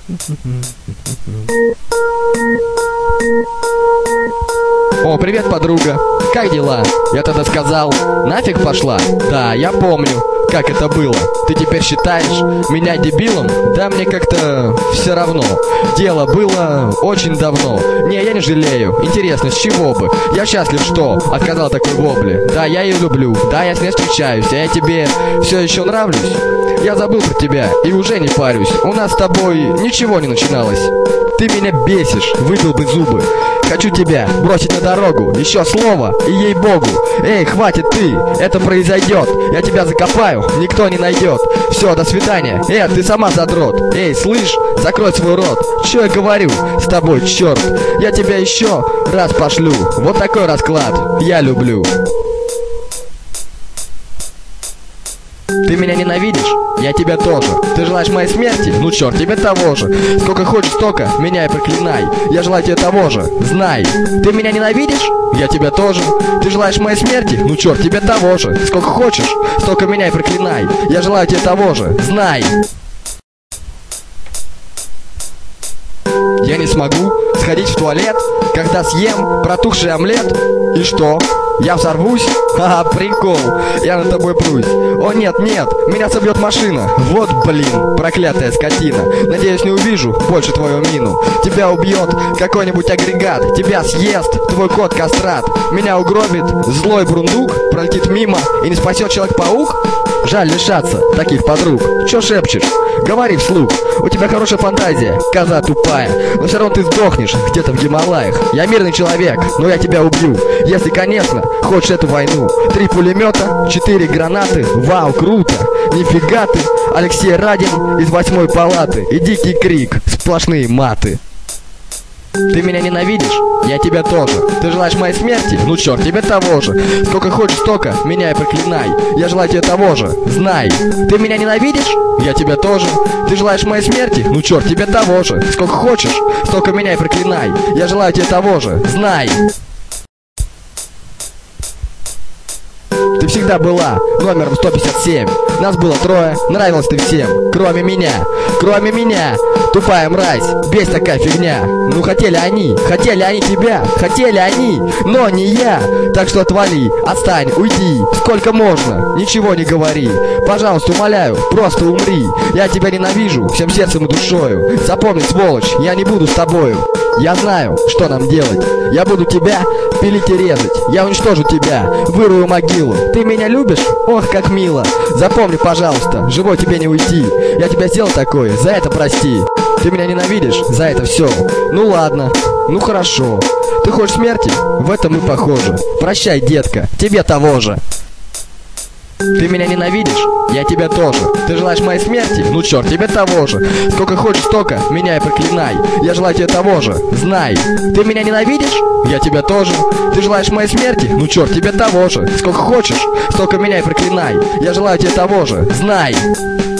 О, привет, подруга. Как дела? Я тогда сказал, нафиг пошла? Да, я помню, как это было. Ты теперь считаешь меня дебилом? Да мне как-то все равно. Дело было очень давно. Не, я не жалею. Интересно, с чего бы? Я счастлив, что отказал такой вобле. Да, я ее люблю. Да, я с ней встречаюсь. А я тебе все еще нравлюсь? Я забыл про тебя и уже не парюсь. У нас с тобой ничего не начиналось. Ты меня бесишь, выбил бы зубы. Хочу тебя бросить на дорогу. Еще слово, и ей-богу. Эй, хватит ты, это произойдет. Я тебя закопаю, никто не найдет. Все, до свидания. Ты сама задрот. Эй, слышь, закрой свой рот. Че я говорю с тобой, черт? Я тебя еще раз пошлю. Вот такой расклад я люблю. Ты меня ненавидишь? Я тебя тоже. Ты желаешь моей смерти? Ну черт, тебе того же. Сколько хочешь, столько меня и проклинай. Я желаю тебе того же, знай. Ты меня ненавидишь? Я тебя тоже. Ты желаешь моей смерти? Ну черт, тебе того же. Сколько хочешь, столько меня и проклинай. Я желаю тебе того же, знай. Я не смогу сходить в туалет, когда съем протухший омлет. И что? Я взорвусь? Ха-ха, прикол, я над тобой прусь. О нет, нет, меня собьет машина. Вот блин, проклятая скотина. Надеюсь, не увижу больше твою мину. Тебя убьет какой-нибудь агрегат. Тебя съест твой кот-кастрат. Меня угробит злой бурундук. Пролетит мимо и не спасет Человек-паук. Жаль лишаться таких подруг. Чё шепчешь? Говори вслух. У тебя хорошая фантазия, коза тупая. Но все равно ты сдохнешь где-то в Гималаях. Я мирный человек, но я тебя убью. Если, конечно, хочешь эту войну. 3 пулемета, 4 гранаты. Вау, круто. Нифига ты. Алексей Радин из 8-й палаты. И дикий крик, сплошные маты. Ты меня ненавидишь? Я тебя тоже. Ты желаешь моей смерти? Ну черт, тебе того же. Сколько хочешь, столько меня и проклинай. Я желаю тебе того же, знай. Ты меня ненавидишь? Я тебя тоже. Ты желаешь моей смерти? Ну черт, тебе того же. Сколько хочешь, столько меня и проклинай. Я желаю тебе того же, знай. Ты всегда была номером 157. Нас было 3, нравилась ты всем, кроме меня. Кроме меня, тупая мразь, бесь такая фигня. Ну хотели они тебя, хотели они, но не я. Так что отвали, отстань, уйди, сколько можно, ничего не говори. Пожалуйста, умоляю, просто умри. Я тебя ненавижу всем сердцем и душою. Запомни, сволочь, я не буду с тобою. Я знаю, что нам делать. Я буду тебя пилить и резать. Я уничтожу тебя, вырую могилу. Ты меня любишь? Ох, как мило. Запомни, пожалуйста, живой тебе не уйти. Я тебя сделал такое, за это прости. Ты меня ненавидишь, за это все. Ну ладно, ну хорошо. Ты хочешь смерти? В этом мы похожи. Прощай, детка, тебе того же. Ты меня ненавидишь? Я тебя тоже. Ты желаешь моей смерти? Ну черт, тебе того же. Сколько хочешь, столько меня и проклинай. Я желаю тебе того же, знай. Ты меня ненавидишь? Я тебя тоже. Ты желаешь моей смерти? Ну черт, тебе того же. Сколько хочешь, столько меня и проклинай. Я желаю тебе того же, знай.